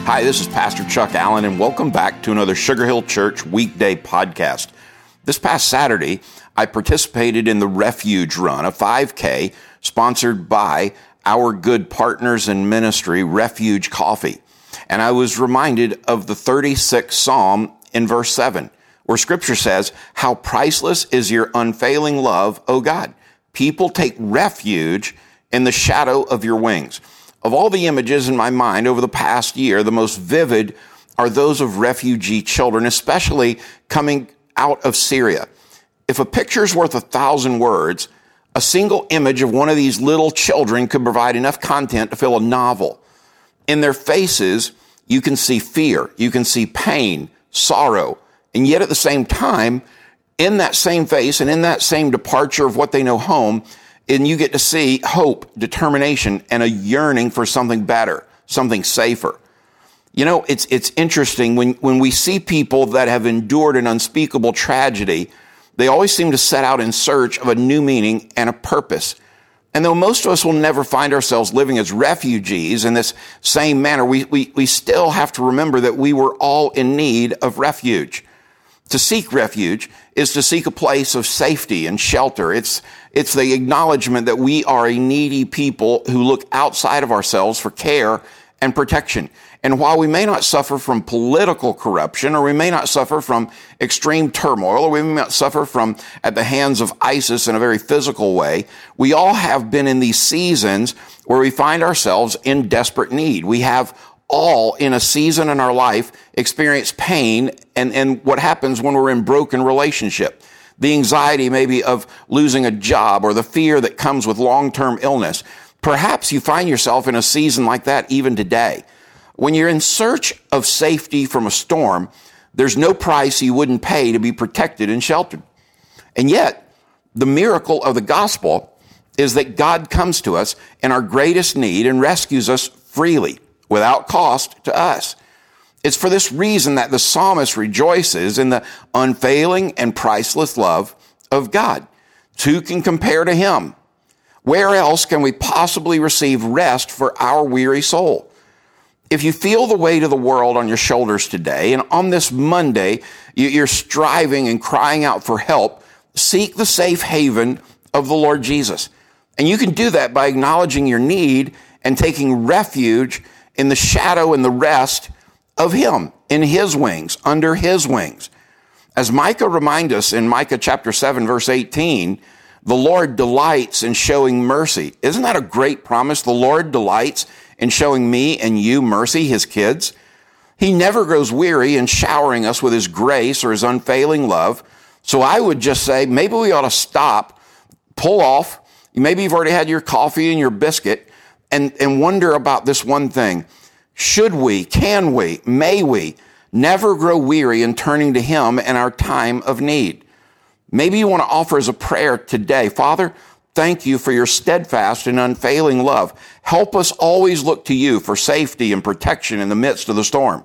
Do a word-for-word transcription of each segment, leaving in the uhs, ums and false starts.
Hi, this is Pastor Chuck Allen, and welcome back to another Sugar Hill Church weekday podcast. This past Saturday, I participated in the Refuge Run, a five K sponsored by our good partners in ministry, Refuge Coffee. And I was reminded of the thirty-sixth Psalm in verse seven, where Scripture says, "How priceless is your unfailing love, O God. People take refuge in the shadow of your wings." Of all the images in my mind over the past year, the most vivid are those of refugee children, especially coming out of Syria. If a picture's worth a thousand words, a single image of one of these little children could provide enough content to fill a novel. In their faces, you can see fear, you can see pain, sorrow, and yet at the same time, in that same face and in that same departure of what they know home, and you get to see hope, determination, and a yearning for something better, something safer. You know, it's it's interesting when, when we see people that have endured an unspeakable tragedy, they always seem to set out in search of a new meaning and a purpose. And though most of us will never find ourselves living as refugees in this same manner, we, we, we still have to remember that we were all in need of refuge. To seek refuge is to seek a place of safety and shelter. It's, it's the acknowledgement that we are a needy people who look outside of ourselves for care and protection. And while we may not suffer from political corruption, or we may not suffer from extreme turmoil, or we may not suffer from at the hands of ISIS in a very physical way, we all have been in these seasons where we find ourselves in desperate need. We have all in a season in our life experience pain and, and what happens when we're in broken relationship. The anxiety maybe of losing a job or the fear that comes with long-term illness. Perhaps you find yourself in a season like that even today. When you're in search of safety from a storm, there's no price you wouldn't pay to be protected and sheltered. And yet, the miracle of the gospel is that God comes to us in our greatest need and rescues us freely, without cost to us. It's for this reason that the psalmist rejoices in the unfailing and priceless love of God. Who can compare to him? Where else can we possibly receive rest for our weary soul? If you feel the weight of the world on your shoulders today, and on this Monday, you're striving and crying out for help, seek the safe haven of the Lord Jesus. And you can do that by acknowledging your need and taking refuge in the shadow and the rest of him, in his wings, under his wings. As Micah reminds us in Micah chapter seven, verse eighteen, the Lord delights in showing mercy. Isn't that a great promise? The Lord delights in showing me and you mercy, his kids. He never grows weary in showering us with his grace or his unfailing love. So I would just say, maybe we ought to stop, pull off. Maybe you've already had your coffee and your biscuit, and, and wonder about this one thing. Should we, can we, may we never grow weary in turning to him in our time of need? Maybe you want to offer as a prayer today, Father, thank you for your steadfast and unfailing love. Help us always look to you for safety and protection in the midst of the storm.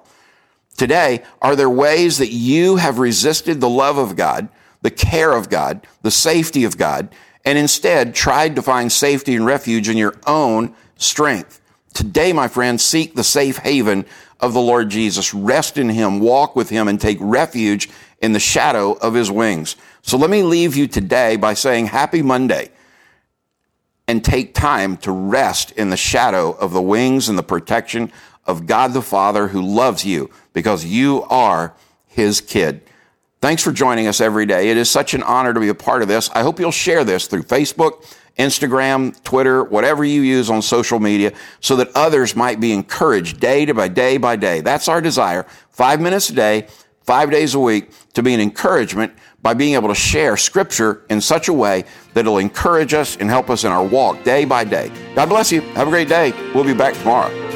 Today, are there ways that you have resisted the love of God, the care of God, the safety of God, and instead tried to find safety and refuge in your own strength? Today, my friends, seek the safe haven of the Lord Jesus. Rest in him, walk with him, and take refuge in the shadow of his wings. So let me leave you today by saying happy Monday, and take time to rest in the shadow of the wings and the protection of God the Father, who loves you because you are his kid. Thanks for joining us every day. It is such an honor to be a part of this. I hope you'll share this through Facebook, Instagram, Twitter, whatever you use on social media, so that others might be encouraged day by day by day. That's our desire. Five minutes a day, five days a week, to be an encouragement by being able to share Scripture in such a way that it'll encourage us and help us in our walk day by day. God bless you. Have a great day. We'll be back tomorrow.